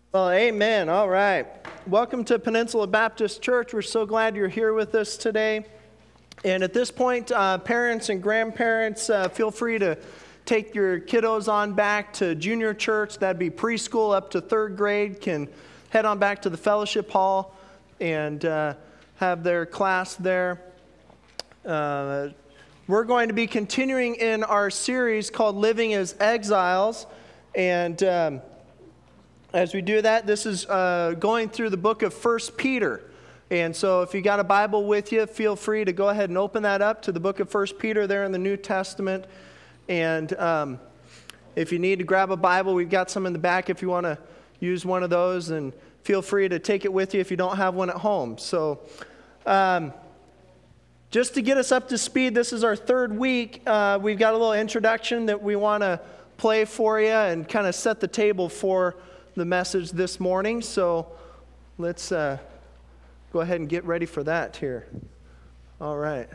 Well, amen. All right. Welcome to Peninsula Baptist Church. We're so glad you're here with us today. And at this point, parents and grandparents, feel free to take your kiddos on back to junior church. That'd be preschool up to third grade. Can head on back to the fellowship hall and have their class there. We're going to be continuing in our series called Living as Exiles. And as we do that, this is going through the book of 1 Peter. And so if you got a Bible with you, feel free to go ahead and open that up to the book of 1 Peter there in the New Testament. And if you need to grab a Bible, we've got some in the back if you want to use one of those. And feel free to take it with you if you don't have one at home. So just to get us up to speed, this is our third week. We've got a little introduction that we want to play for you and kind of set the table for the message this morning. So let's go ahead and get ready for that here. All right.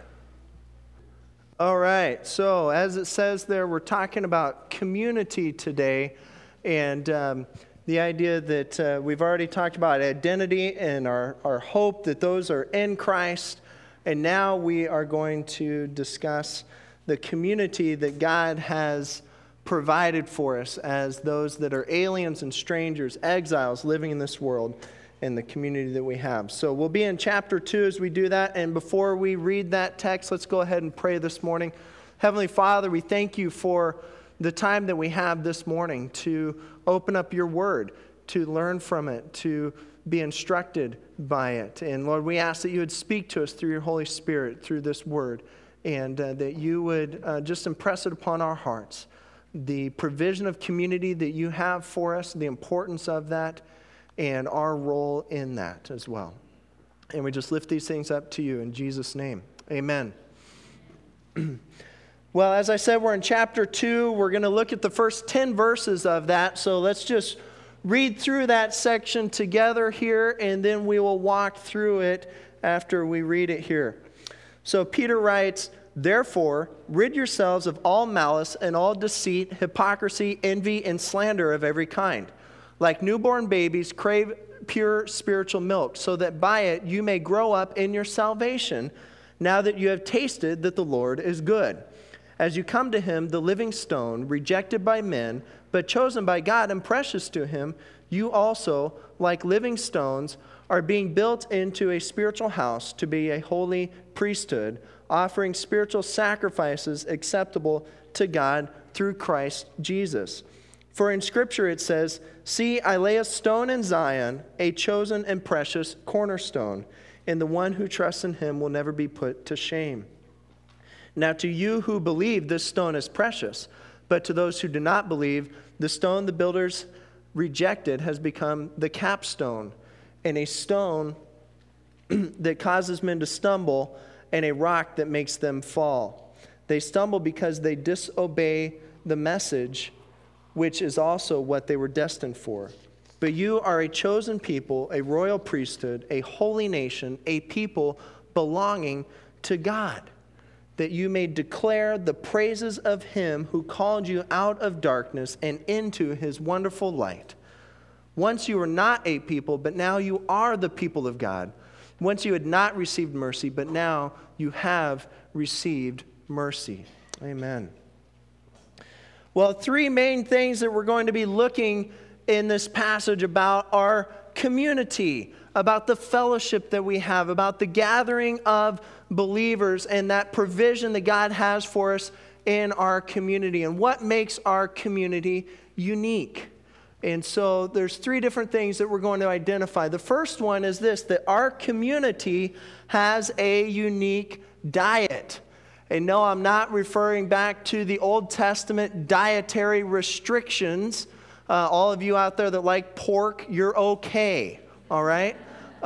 So as it says there, we're talking about community today, and the idea that we've already talked about identity and our hope that those are in Christ. And now we are going to discuss the community that God has provided for us as those that are aliens and strangers, exiles living in this world and the community that we have. So we'll be in chapter 2 as we do that. And before we read that text, let's go ahead and pray this morning. Heavenly Father, we thank you for the time that we have this morning to open up your word, to learn from it, to be instructed by it. And Lord, we ask that you would speak to us through your Holy Spirit, through this word, and that you would just impress it upon our hearts. The provision of community that you have for us, the importance of that, and our role in that as well. And we just lift these things up to you in Jesus' name. Amen. Well, as I said, we're in chapter 2. We're going to look at the first 10 verses of that. So let's just read through that section together here, and then we will walk through it after we read it here. So Peter writes, "Therefore, rid yourselves of all malice and all deceit, hypocrisy, envy, and slander of every kind. Like newborn babies, crave pure spiritual milk, so that by it you may grow up in your salvation, now that you have tasted that the Lord is good. As you come to him, the living stone, rejected by men, but chosen by God and precious to him, you also, like living stones, are being built into a spiritual house to be a holy priesthood, offering spiritual sacrifices acceptable to God through Christ Jesus. For in Scripture it says, 'See, I lay a stone in Zion, a chosen and precious cornerstone, and the one who trusts in him will never be put to shame.' Now to you who believe, this stone is precious, but to those who do not believe, the stone the builders rejected has become the capstone, and a stone that causes men to stumble, and a rock that makes them fall. They stumble because they disobey the message, which is also what they were destined for. But you are a chosen people, a royal priesthood, a holy nation, a people belonging to God, that you may declare the praises of him who called you out of darkness and into his wonderful light. Once you were not a people, but now you are the people of God. Once you had not received mercy, but now you have received mercy." Amen. Well, three main things that we're going to be looking in this passage about are community, about the fellowship that we have, about the gathering of believers and that provision that God has for us in our community and what makes our community unique. And so there's three different things that we're going to identify. The first one is this, that our community has a unique diet. And no, I'm not referring back to the Old Testament dietary restrictions. All of you out there that like pork, you're okay, all right?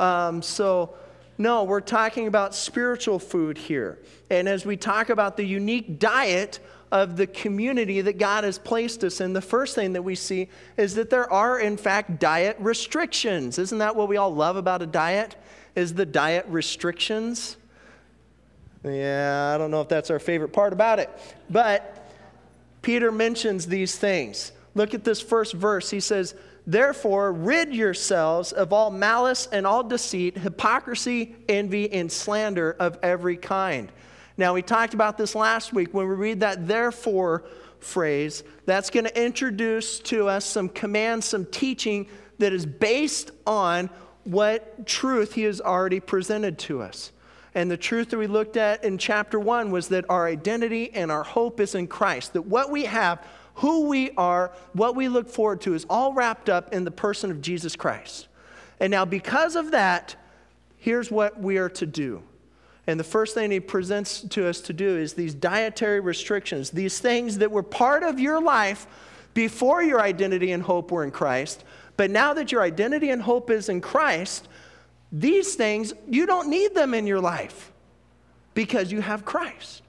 No, we're talking about spiritual food here. And as we talk about the unique diet of the community that God has placed us in, the first thing that we see is that there are, in fact, diet restrictions. Isn't that what we all love about a diet? Is the diet restrictions? Yeah, I don't know if that's our favorite part about it. But Peter mentions these things. Look at this first verse. He says, therefore, rid yourselves of all malice and all deceit, hypocrisy, envy, and slander of every kind. Now, we talked about this last week. When we read that therefore phrase, that's going to introduce to us some commands, some teaching that is based on what truth he has already presented to us. And the truth that we looked at in chapter 1 was that our identity and our hope is in Christ. That what we have, who we are, what we look forward to is all wrapped up in the person of Jesus Christ. And now because of that, here's what we are to do. And the first thing he presents to us to do is these dietary restrictions, these things that were part of your life before your identity and hope were in Christ. But now that your identity and hope is in Christ, these things, you don't need them in your life because you have Christ.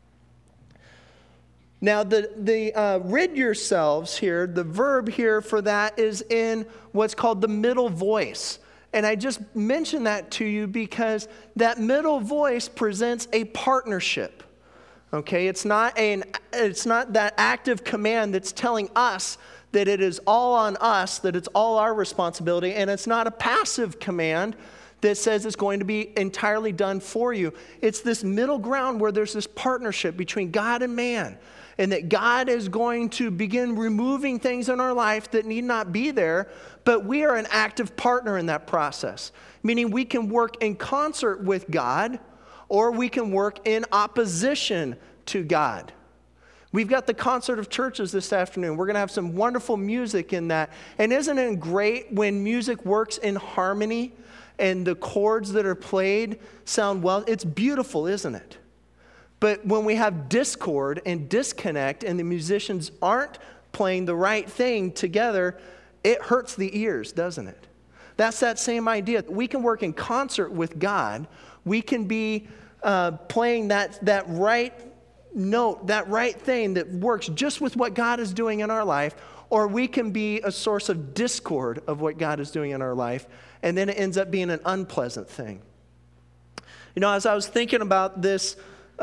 Now, the rid yourselves here, the verb here for that is in what's called the middle voice. And I just mention that to you because that middle voice presents a partnership. Okay, it's not that active command that's telling us that it is all on us, that it's all our responsibility, and it's not a passive command that says it's going to be entirely done for you. It's this middle ground where there's this partnership between God and man, and that God is going to begin removing things in our life that need not be there, but we are an active partner in that process, meaning we can work in concert with God, or we can work in opposition to God. We've got the concert of churches this afternoon. We're going to have some wonderful music in that. And isn't it great when music works in harmony and the chords that are played sound well? It's beautiful, isn't it? But when we have discord and disconnect and the musicians aren't playing the right thing together, it hurts the ears, doesn't it? That's that same idea. We can work in concert with God. We can be playing that right note, that right thing that works just with what God is doing in our life, or we can be a source of discord of what God is doing in our life, and then it ends up being an unpleasant thing. You know, as I was thinking about this,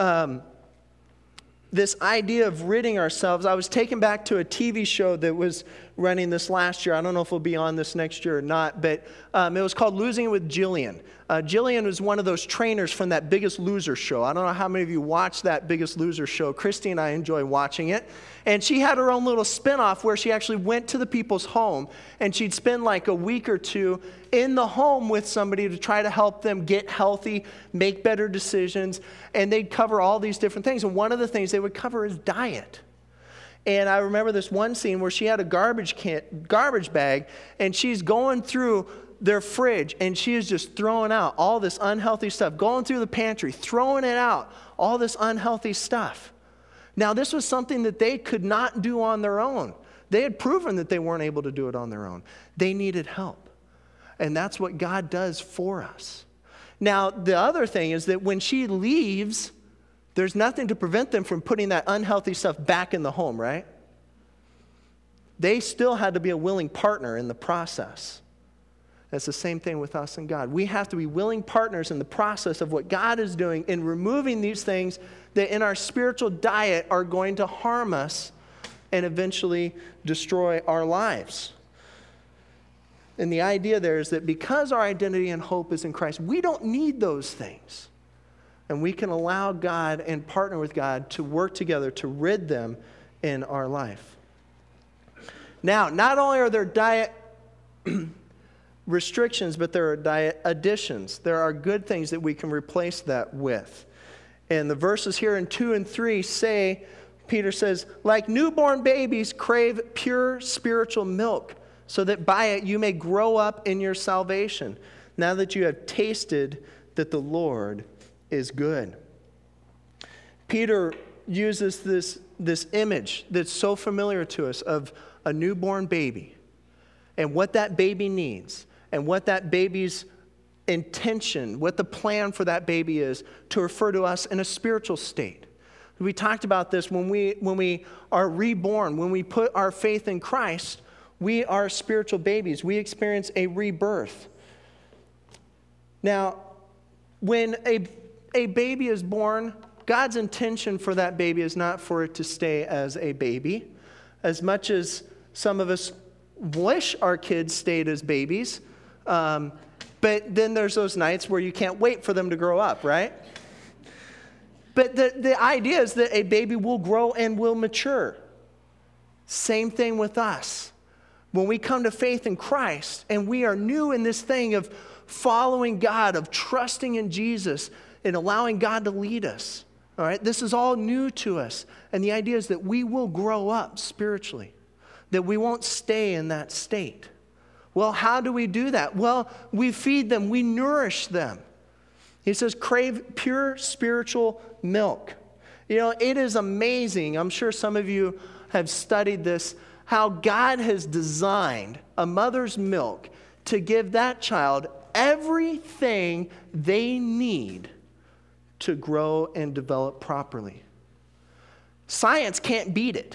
this idea of ridding ourselves, I was taken back to a TV show that was running this last year. I don't know if it'll be on this next year or not, but it was called Losing with Jillian. Jillian was one of those trainers from that Biggest Loser show. I don't know how many of you watched that Biggest Loser show. Christy and I enjoy watching it. And she had her own little spinoff where she actually went to the people's home, and she'd spend like a week or two in the home with somebody to try to help them get healthy, make better decisions, and they'd cover all these different things. And one of the things they would cover is diet. And I remember this one scene where she had a garbage bag, and she's going through their fridge, and she is just throwing out all this unhealthy stuff, going through the pantry, throwing it out, all this unhealthy stuff. Now, this was something that they could not do on their own. They had proven that they weren't able to do it on their own. They needed help. And that's what God does for us. Now, the other thing is that when she leaves, there's nothing to prevent them from putting that unhealthy stuff back in the home, right? They still had to be a willing partner in the process. That's the same thing with us and God. We have to be willing partners in the process of what God is doing in removing these things that in our spiritual diet are going to harm us and eventually destroy our lives. And the idea there is that because our identity and hope is in Christ, we don't need those things. And we can allow God and partner with God to work together to rid them in our life. Now, not only are there diet restrictions, but there are diet additions. There are good things that we can replace that with. And the verses here in 2 and 3 say, Peter says, like newborn babies crave pure spiritual milk, so that by it you may grow up in your salvation, now that you have tasted that the Lord is good. Peter uses this image that's so familiar to us of a newborn baby and what that baby needs and what that baby's intention, what the plan for that baby is to refer to us in a spiritual state. We talked about this when we are reborn, when we put our faith in Christ, we are spiritual babies. We experience a rebirth. Now, when a baby is born, God's intention for that baby is not for it to stay as a baby. As much as Some of us wish our kids stayed as babies. But then there's those nights where you can't wait for them to grow up, right? But the idea is that a baby will grow and will mature. Same thing with us. When we come to faith in Christ and we are new in this thing of following God, of trusting in Jesus and allowing God to lead us, all right? This is all new to us. And the idea is that we will grow up spiritually, that we won't stay in that state. Well, how do we do that? Well, we feed them, we nourish them. He says, crave pure spiritual milk. You know, it is amazing. I'm sure some of you have studied this, how God has designed a mother's milk to give that child everything they need to grow and develop properly. Science can't beat it.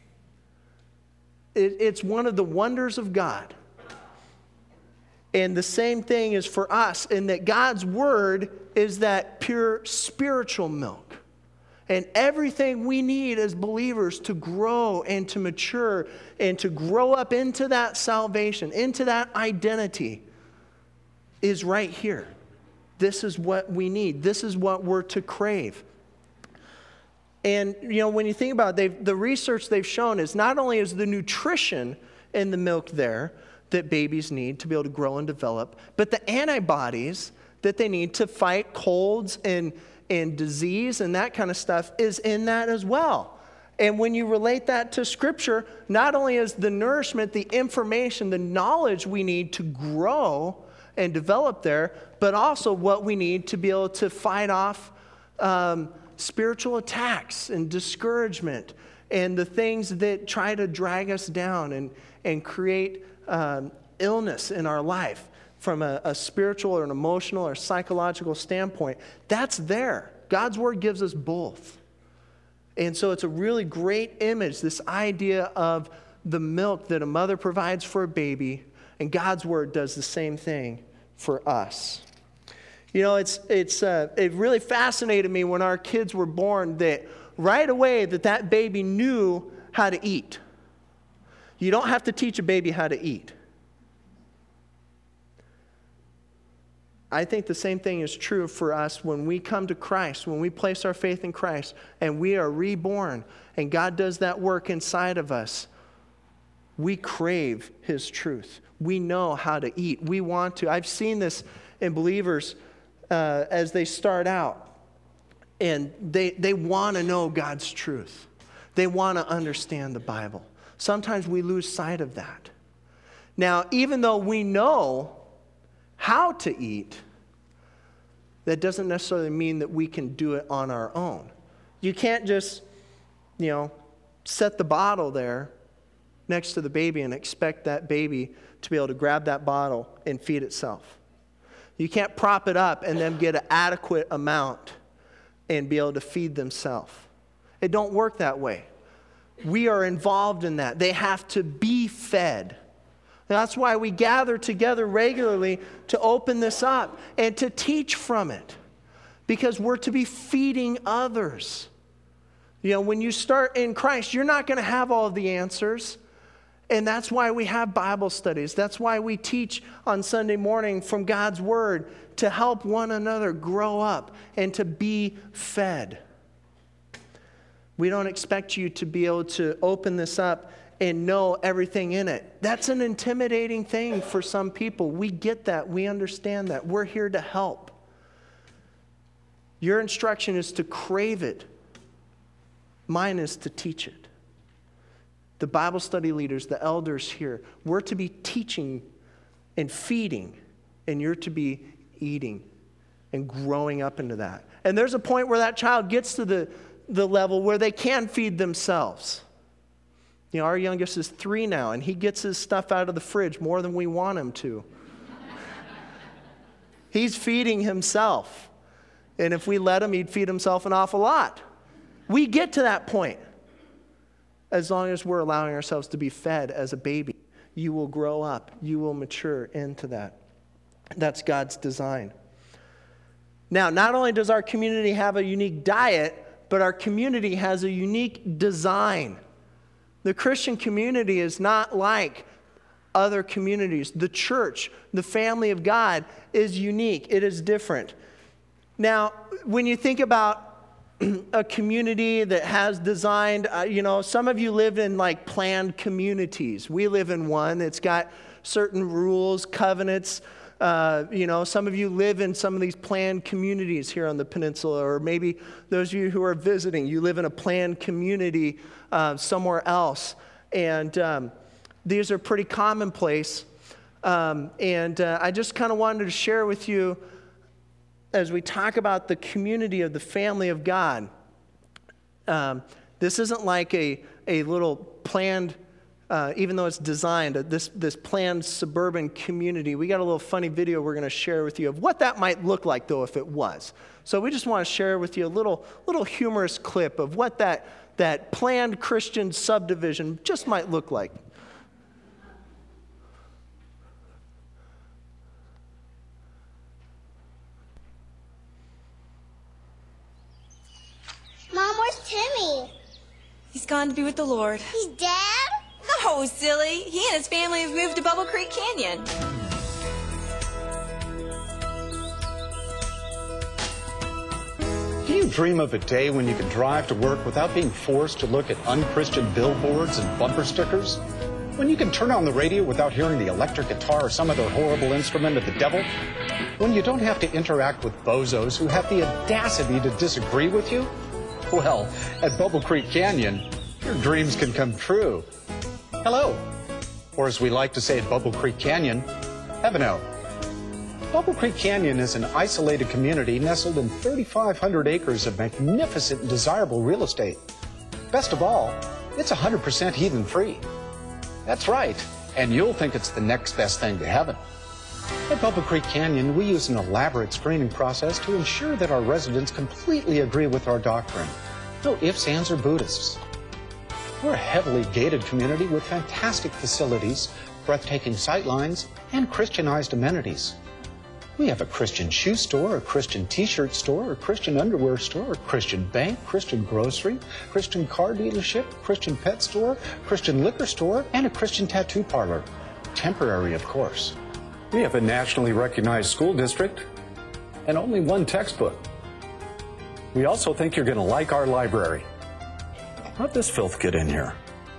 It's one of the wonders of God. And the same thing is for us, in that God's word is that pure spiritual milk. And everything we need as believers to grow and to mature and to grow up into that salvation, into that identity, is right here. This is what we need. This is what we're to crave. And, you know, when you think about it, the research they've shown is not only is the nutrition in the milk there that babies need to be able to grow and develop, but the antibodies that they need to fight colds and disease and that kind of stuff is in that as well. And when you relate that to Scripture, not only is the nourishment, the information, the knowledge we need to grow and develop there, but also what we need to be able to fight off spiritual attacks and discouragement and the things that try to drag us down and create illness in our life from a spiritual or an emotional or psychological standpoint. That's there. God's word gives us both. And so it's a really great image, this idea of the milk that a mother provides for a baby, and God's word does the same thing for us. You know, it really fascinated me when our kids were born that right away that baby knew how to eat. You don't have to teach a baby how to eat. I think the same thing is true for us when we come to Christ, when we place our faith in Christ and we are reborn and God does that work inside of us. We crave His truth. We know how to eat. We want to. I've seen this in believers as they start out, and they want to know God's truth. They want to understand the Bible. Sometimes we lose sight of that. Now, even though we know how to eat, that doesn't necessarily mean that we can do it on our own. You can't just, set the bottle there next to the baby and expect that baby to be able to grab that bottle and feed itself. You can't prop it up and then get an adequate amount and be able to feed themselves. It don't work that way. We are involved in that. They have to be fed. That's why we gather together regularly to open this up and to teach from it, because we're to be feeding others. When you start in Christ, you're not going to have all of the answers. And that's why we have Bible studies. That's why we teach on Sunday morning from God's Word to help one another grow up and to be fed. We don't expect you to be able to open this up and know everything in it. That's an intimidating thing for some people. We get that. We understand that. We're here to help. Your instruction is to crave it. Mine is to teach it. The Bible study leaders, the elders here, we're to be teaching and feeding, and you're to be eating and growing up into that. And there's a point where that child gets to the level where they can feed themselves. Our youngest is 3 now, and he gets his stuff out of the fridge more than we want him to. He's feeding himself. And if we let him, he'd feed himself an awful lot. We get to that point. As long as we're allowing ourselves to be fed as a baby, you will grow up. You will mature into that. That's God's design. Now, not only does our community have a unique diet, but our community has a unique design. The Christian community is not like other communities. The church, the family of God, is unique. It is different. Now, when you think about a community that has designed, some of you live in like planned communities. We live in one. It's got certain rules, covenants. Some of you live in some of these planned communities here on the peninsula, or maybe those of you who are visiting, you live in a planned community somewhere else. And these are pretty commonplace. I just kind of wanted to share with you, as we talk about the community of the family of God, this isn't like a little planned, even though it's designed, this planned suburban community. We got a little funny video we're going to share with you of what that might look like, though, if it was. So we just want to share with you a little humorous clip of what that planned Christian subdivision just might look like. Mom, where's Timmy? He's gone to be with the Lord. He's dead? No, silly. He and his family have moved to Bubble Creek Canyon. Do you dream of a day when you can drive to work without being forced to look at unchristian billboards and bumper stickers? When you can turn on the radio without hearing the electric guitar or some other horrible instrument of the devil? When you don't have to interact with bozos who have the audacity to disagree with you? Well, at Bubble Creek Canyon, your dreams can come true. Hello. Or as we like to say at Bubble Creek Canyon, heaveno. Bubble Creek Canyon is an isolated community nestled in 3,500 acres of magnificent and desirable real estate. Best of all, it's 100% heathen-free. That's right, and you'll think it's the next best thing to heaven. At Bubble Creek Canyon, we use an elaborate screening process to ensure that our residents completely agree with our doctrine. No ifs, ands, or Buddhists. We're a heavily gated community with fantastic facilities, breathtaking sightlines, and Christianized amenities. We have a Christian shoe store, a Christian t-shirt store, a Christian underwear store, a Christian bank, Christian grocery, Christian car dealership, Christian pet store, Christian liquor store, and a Christian tattoo parlor. Temporary, of course. We have a nationally recognized school district and only one textbook. We also think you're going to like our library. How'd this filth get in here?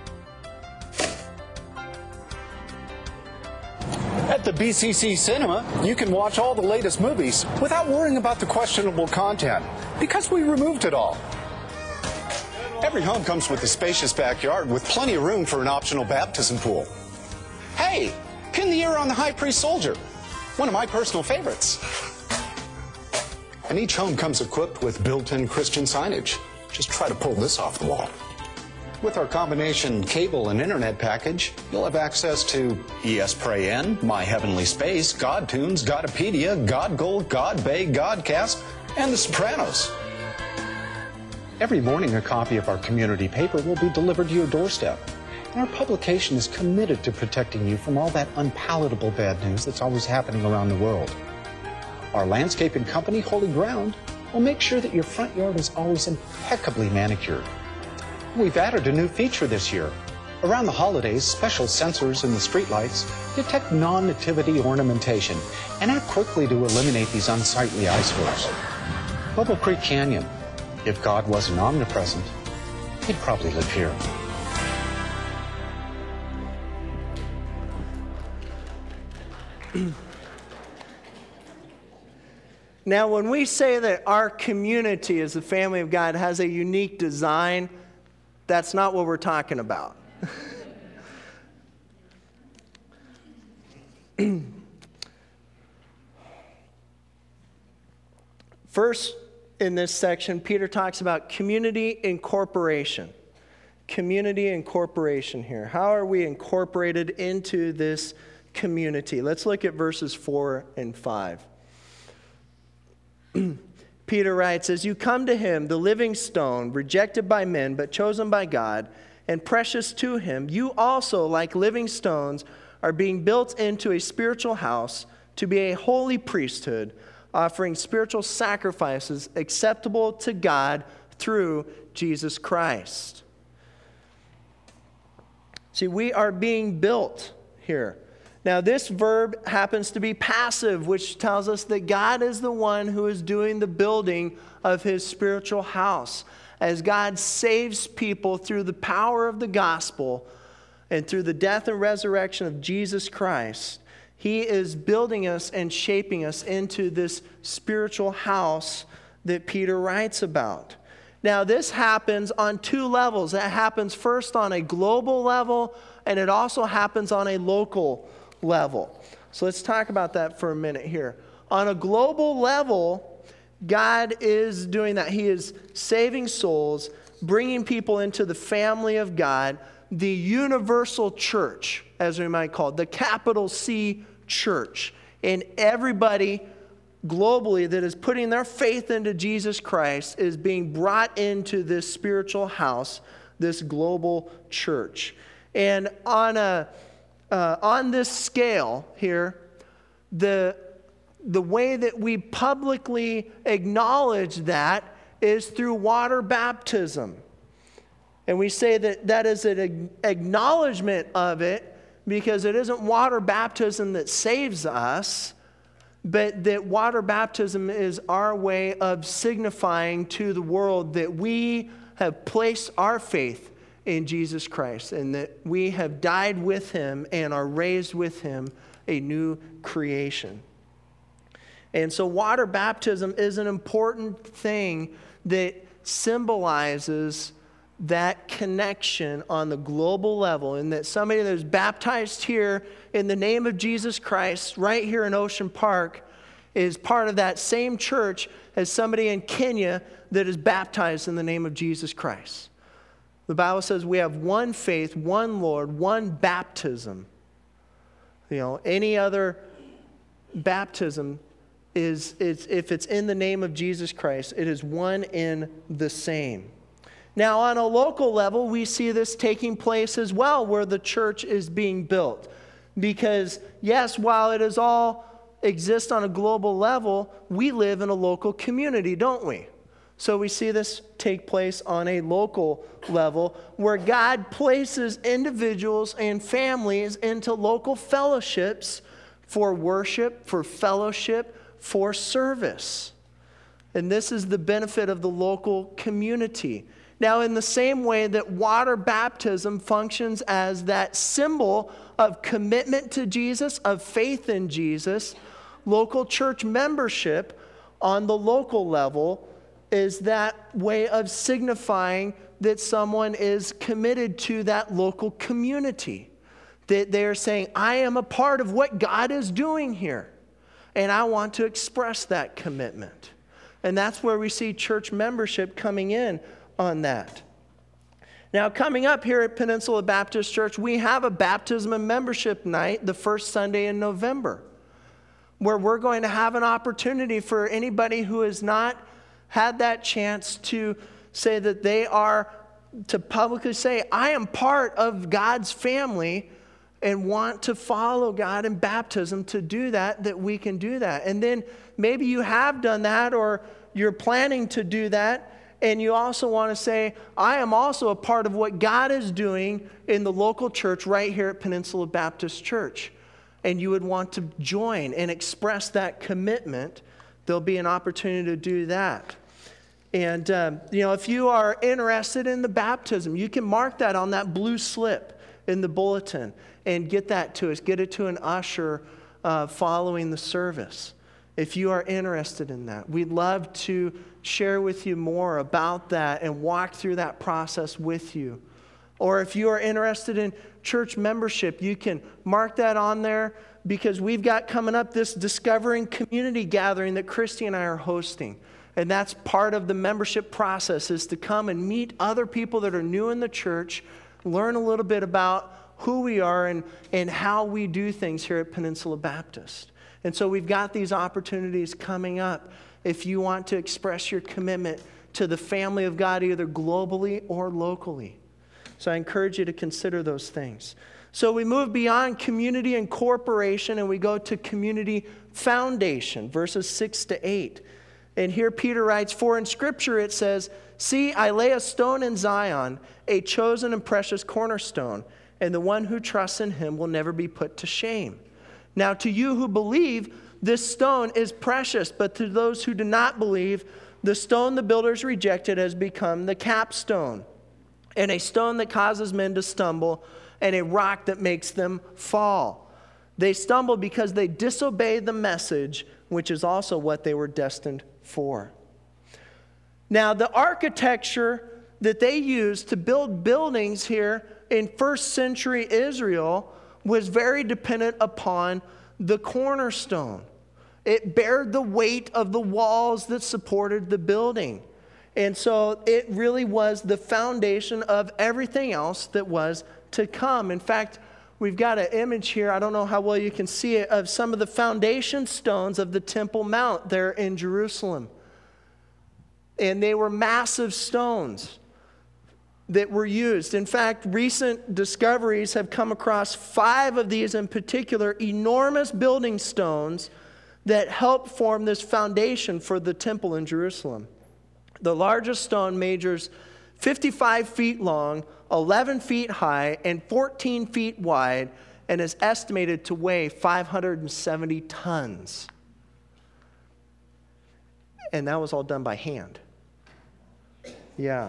At the BCC Cinema, you can watch all the latest movies without worrying about the questionable content, because we removed it all. Every home comes with a spacious backyard with plenty of room for an optional baptism pool. Hey, pin the ear on the High Priest Soldier, one of my personal favorites. And each home comes equipped with built-in Christian signage. Just try to pull this off the wall. With our combination cable and internet package, you'll have access to ESPN, My Heavenly Space, GodTunes, Godopedia, GodGold, GodBay, Godcast, and The Sopranos. Every morning, a copy of our community paper will be delivered to your doorstep. And our publication is committed to protecting you from all that unpalatable bad news that's always happening around the world. Our landscaping company, Holy Ground, will make sure that your front yard is always impeccably manicured. We've added a new feature this year. Around the holidays, special sensors in the streetlights detect non-nativity ornamentation and act quickly to eliminate these unsightly eyesores. Bubble Creek Canyon. If God wasn't omnipresent, he'd probably live here. Now, when we say that our community as the family of God has a unique design, that's not what we're talking about. First, in this section, Peter talks about community incorporation. Community incorporation here. How are we incorporated into this community? Let's look at verses 4 and 5. Peter writes, "As you come to him, the living stone, rejected by men, but chosen by God, and precious to him, you also, like living stones, are being built into a spiritual house to be a holy priesthood, offering spiritual sacrifices acceptable to God through Jesus Christ." See, we are being built here. Now, this verb happens to be passive, which tells us that God is the one who is doing the building of his spiritual house. As God saves people through the power of the gospel and through the death and resurrection of Jesus Christ, he is building us and shaping us into this spiritual house that Peter writes about. Now, this happens on two levels. It happens first on a global level, and it also happens on a local level. So let's talk about that for a minute here. On a global level, God is doing that. He is saving souls, bringing people into the family of God, the universal church, as we might call it, the capital C church. And everybody globally that is putting their faith into Jesus Christ is being brought into this spiritual house, this global church. And on this scale here, the way that we publicly acknowledge that is through water baptism. And we say that that is an acknowledgement of it because it isn't water baptism that saves us, but that water baptism is our way of signifying to the world that we have placed our faith in Jesus Christ and that we have died with him and are raised with him a new creation. And so water baptism is an important thing that symbolizes that connection on the global level, and that somebody that is baptized here in the name of Jesus Christ right here in Ocean Park is part of that same church as somebody in Kenya that is baptized in the name of Jesus Christ. The Bible says we have one faith, one Lord, one baptism. You know, any other baptism is if it's in the name of Jesus Christ, it is one in the same. Now, on a local level, we see this taking place as well, where the church is being built. Because, yes, while it is all exists on a global level, we live in a local community, don't we? So we see this take place on a local level, where God places individuals and families into local fellowships for worship, for fellowship, for service. And this is the benefit of the local community. Now, in the same way that water baptism functions as that symbol of commitment to Jesus, of faith in Jesus, local church membership on the local level is that way of signifying that someone is committed to that local community. That they're saying, I am a part of what God is doing here, and I want to express that commitment. And that's where we see church membership coming in on that. Now, coming up here at Peninsula Baptist Church, we have a baptism and membership night the first Sunday in November, where we're going to have an opportunity for anybody who has not had that chance to say that they are, to publicly say, I am part of God's family and want to follow God in baptism, to do that, that we can do that. And then maybe you have done that, or you're planning to do that, and you also want to say, I am also a part of what God is doing in the local church right here at Peninsula Baptist Church. And you would want to join and express that commitment. There'll be an opportunity to do that. And, if you are interested in the baptism, you can mark that on that blue slip in the bulletin and get that to us. Get it to an usher following the service. If you are interested in that, we'd love to share with you more about that and walk through that process with you. Or if you are interested in church membership, you can mark that on there, because we've got coming up this Discovering Community gathering that Christy and I are hosting. And that's part of the membership process, is to come and meet other people that are new in the church, learn a little bit about who we are and how we do things here at Peninsula Baptist. And so we've got these opportunities coming up if you want to express your commitment to the family of God, either globally or locally. So I encourage you to consider those things. So we move beyond community and corporation, and we go to community foundation, verses 6 to 8. And here Peter writes, for in Scripture it says, see, I lay a stone in Zion, a chosen and precious cornerstone, and the one who trusts in him will never be put to shame. Now to you who believe, this stone is precious, but to those who do not believe, the stone the builders rejected has become the capstone, and a stone that causes men to stumble, and a rock that makes them fall. They stumble because they disobeyed the message, which is also what they were destined for. Now, the architecture that they used to build buildings here in first century Israel was very dependent upon the cornerstone. It bared the weight of the walls that supported the building. And so it really was the foundation of everything else that was to come. In fact, we've got an image here, I don't know how well you can see it, of some of the foundation stones of the Temple Mount there in Jerusalem. And they were massive stones that were used. In fact, recent discoveries have come across 5 of these in particular, enormous building stones that help form this foundation for the temple in Jerusalem. The largest stone measures 55 feet long, 11 feet high, and 14 feet wide, and is estimated to weigh 570 tons. And that was all done by hand. Yeah.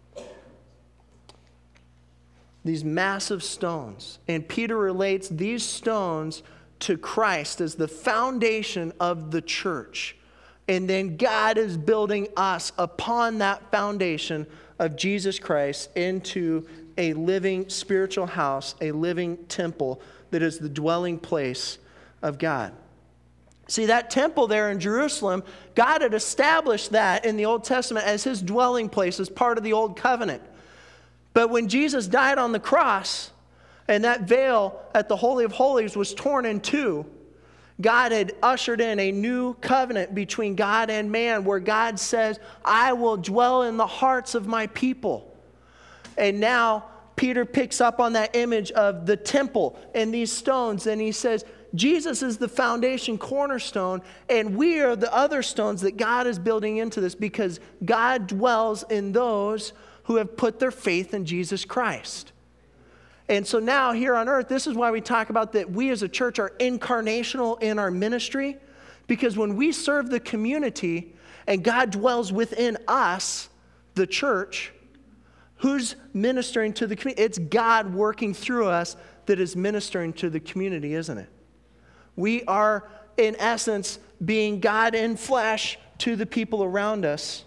These massive stones. And Peter relates these stones to Christ as the foundation of the church. And then God is building us upon that foundation of Jesus Christ into a living spiritual house, a living temple that is the dwelling place of God. See, that temple there in Jerusalem, God had established that in the Old Testament as his dwelling place, as part of the Old Covenant. But when Jesus died on the cross, and that veil at the Holy of Holies was torn in two, God had ushered in a new covenant between God and man, where God says, I will dwell in the hearts of my people. And now Peter picks up on that image of the temple and these stones, and he says, Jesus is the foundation cornerstone, and we are the other stones that God is building into this, because God dwells in those who have put their faith in Jesus Christ. And so now here on earth, this is why we talk about that we as a church are incarnational in our ministry, because when we serve the community and God dwells within us, the church, who's ministering to the community? It's God working through us that is ministering to the community, isn't it? We are, in essence, being God in flesh to the people around us,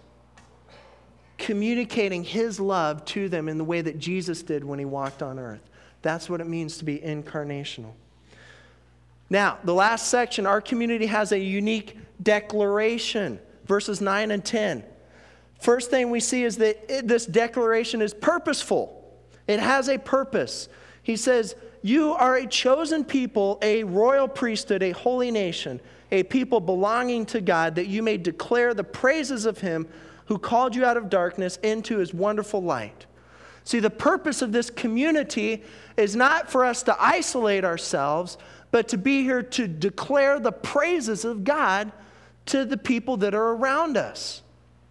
communicating his love to them in the way that Jesus did when he walked on earth. That's what it means to be incarnational. Now, the last section, our community has a unique declaration, verses 9 and 10. First thing we see is that this declaration is purposeful. It has a purpose. He says, you are a chosen people, a royal priesthood, a holy nation, a people belonging to God, that you may declare the praises of him who called you out of darkness into his wonderful light. See, the purpose of this community is not for us to isolate ourselves, but to be here to declare the praises of God to the people that are around us.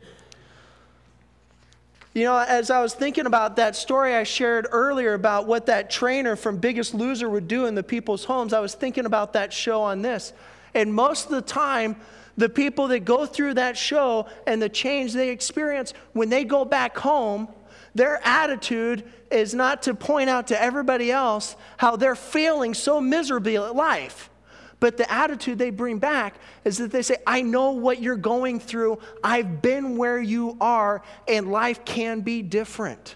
You know, as I was thinking about that story I shared earlier about what that trainer from Biggest Loser would do in the people's homes, I was thinking about that show on this. And most of the time, the people that go through that show and the change they experience, when they go back home, their attitude is not to point out to everybody else how they're failing so miserably at life. But the attitude they bring back is that they say, I know what you're going through. I've been where you are, and life can be different.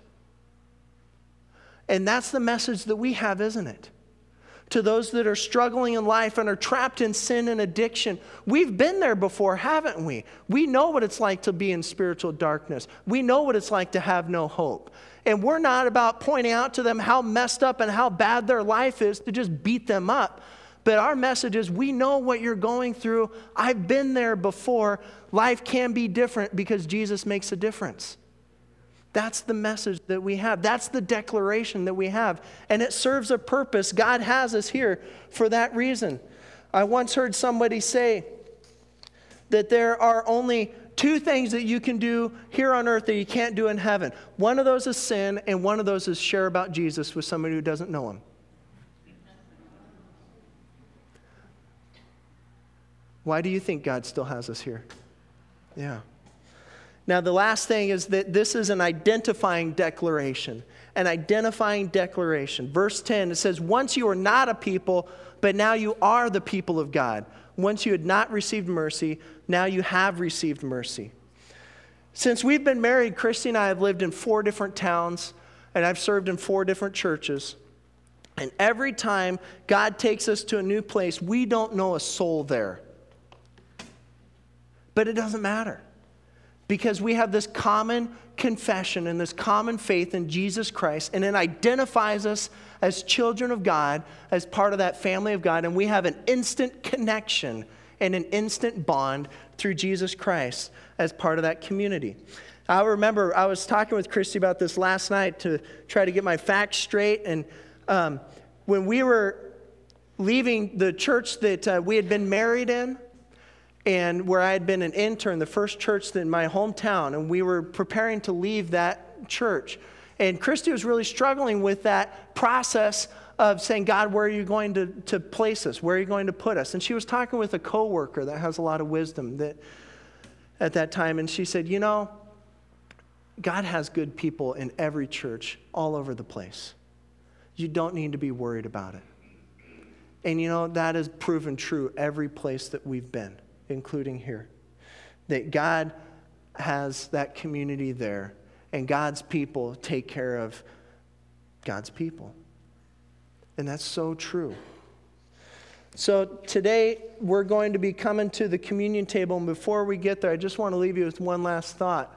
And that's the message that we have, isn't it? To those that are struggling in life and are trapped in sin and addiction. We've been there before, haven't we? We know what it's like to be in spiritual darkness. We know what it's like to have no hope. And we're not about pointing out to them how messed up and how bad their life is to just beat them up. But our message is, we know what you're going through. I've been there before. Life can be different because Jesus makes a difference. That's the message that we have. That's the declaration that we have. And it serves a purpose. God has us here for that reason. I once heard somebody say that there are only two things that you can do here on earth that you can't do in heaven. One of those is sin, and one of those is share about Jesus with somebody who doesn't know him. Why do you think God still has us here? Yeah. Now, the last thing is that this is an identifying declaration. An identifying declaration. Verse 10, it says, once you were not a people, but now you are the people of God. Once you had not received mercy, now you have received mercy. Since we've been married, Christy and I have lived in 4 different towns, and I've served in 4 different churches. And every time God takes us to a new place, we don't know a soul there. But it doesn't matter, because we have this common confession and this common faith in Jesus Christ, and it identifies us as children of God, as part of that family of God, and we have an instant connection and an instant bond through Jesus Christ as part of that community. I remember I was talking with Christy about this last night to try to get my facts straight, and when we were leaving the church that we had been married in, and where I had been an intern, the first church in my hometown, and we were preparing to leave that church. And Christy was really struggling with that process of saying, God, where are you going to place us? Where are you going to put us? And she was talking with a coworker that has a lot of wisdom at that time, and she said, you know, God has good people in every church all over the place. You don't need to be worried about it. And you know, that has proven true every place that we've been, including here, that God has that community there, and God's people take care of God's people. And that's so true. So today we're going to be coming to the communion table, and before we get there, I just want to leave you with one last thought.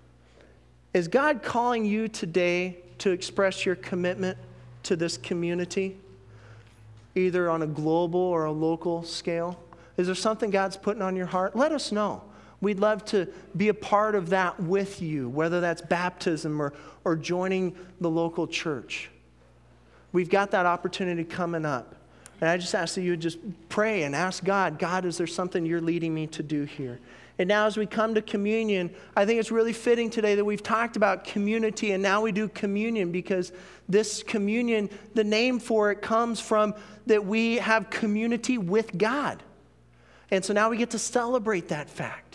Is God calling you today to express your commitment to this community, either on a global or a local scale? Is there something God's putting on your heart? Let us know. We'd love to be a part of that with you, whether that's baptism or joining the local church. We've got that opportunity coming up. And I just ask that you would just pray and ask God, God, is there something you're leading me to do here? And now as we come to communion, I think it's really fitting today that we've talked about community, and now we do communion, because this communion, the name for it comes from that we have community with God. And so now we get to celebrate that fact.